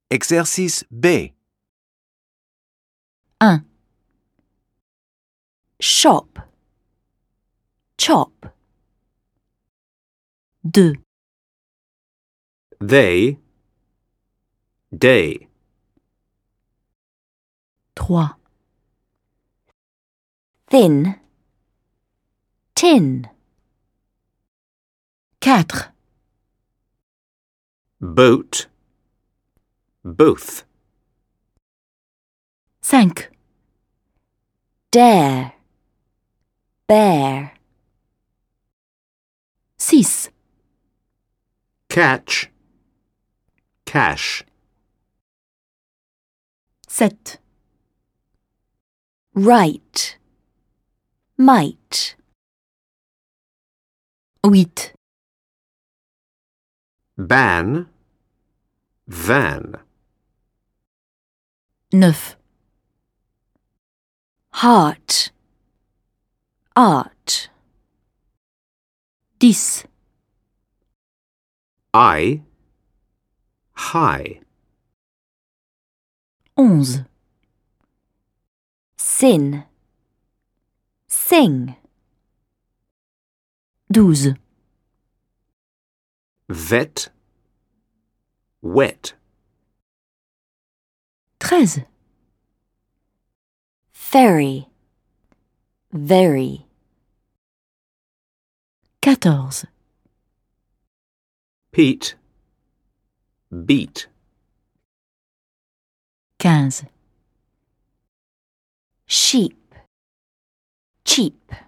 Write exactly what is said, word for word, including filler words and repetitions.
Exercice B. un. Shop, chop. deux. They, day. trois. Thin, tin. quatre. Boat, booth. cinq. Dare, bear. six. Catch, cash. sept. Right, might. huit. Ban, van. neuf. Heart, art. dix. I, high. onze. Sin, sing. douze. Vet, wet. treize. Ferry, very. quatorze. Pete, beat. quinze. Sheep, cheap.